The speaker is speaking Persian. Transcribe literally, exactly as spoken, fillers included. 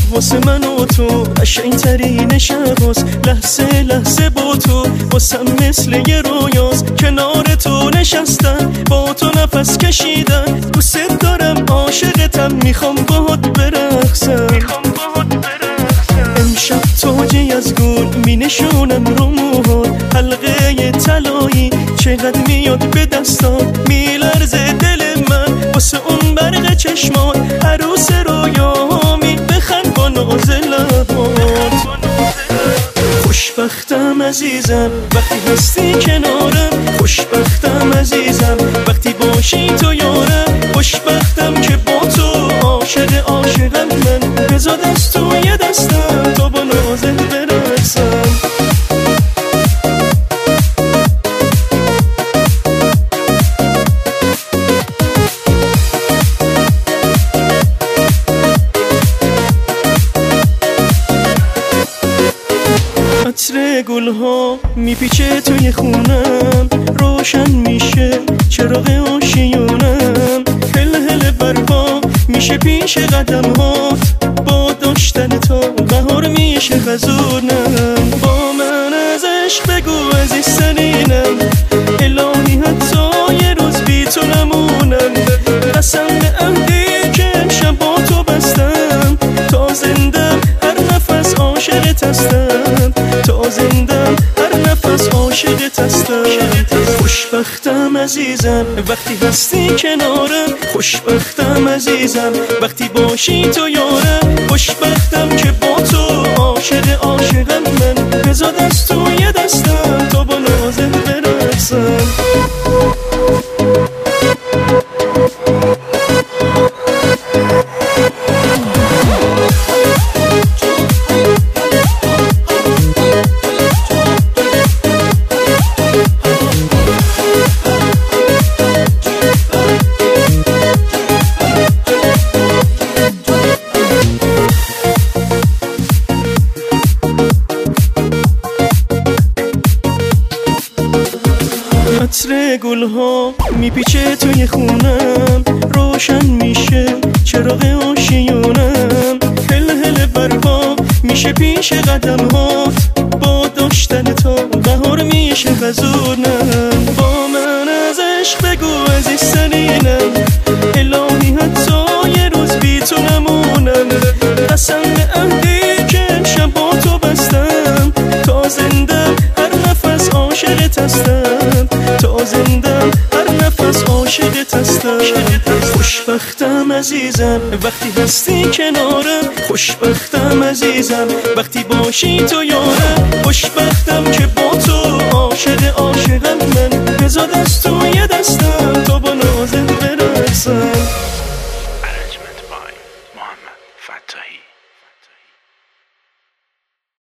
واسه من و تو قشنگ ترین شباست، لحظه لحظه با تو واسم مثل یه رویاست. کنار تو نشستم با تو نفس کشیدم، دوست دارم عاشقتم میخوام باهات برقصم. امشب تاجی از گل می نشونم رو موهات، حلقه طلایی چقدر میاد به دستات، میلرزه دل من واسه اون برق چشمات. عروس رویامی بخند با ناز لبات. خوشبختم عزیزم وقتی هستی کنارم، خوشبختم عزیزم وقتی باشی تو یارم. خوشبختم که با تو عاشق عاشقم من، بزا دست توی دستم تا با نازت برقصم. عطر گلها میپیچه توی خونم، روشن میشه چراغ آشیونم. هل هل برپا میشه پیش قدمهات، با داشتن تو بهار میشه خزونم. با من از عشق بگو عزیزترینم، الهی حتی یه روز بی تو نمونم. قسم به عهدی که امشب با تو بستم، تا زندم هر نفس عاشقت هستم، تا زندم هر نفس عاشقت هستم. خوشبختم عزیزم وقتی هستی کنارم، خوشبختم عزیزم وقتی باشی تو یارم. خوشبختم که با تو عاشق عاشقم من، بزا دست توی دستم تا با نازت برقصم. عطر گلها میپیچه توی خونم، روشن میشه چراغ آشیونم. هل هل برپا میشه پیش قدمهات، با داشتن تو بهار میشه خزونم. با من از عشق بگو عزیزترینم، الهی حتی یه روز بی تو نمونم. قسم به عهدی که امشب با تو بستم، تا زندم هر نفس عاشقت هستم، تا زندم هر نفس عاشقت هستم. خوشبختم عزیزم وقتی هستی کنارم، خوشبختم عزیزم وقتی باشی تو یارم. خوشبختم که با تو عاشق عاشقم من، بزا دست توی دستم تا با نازت برقصم.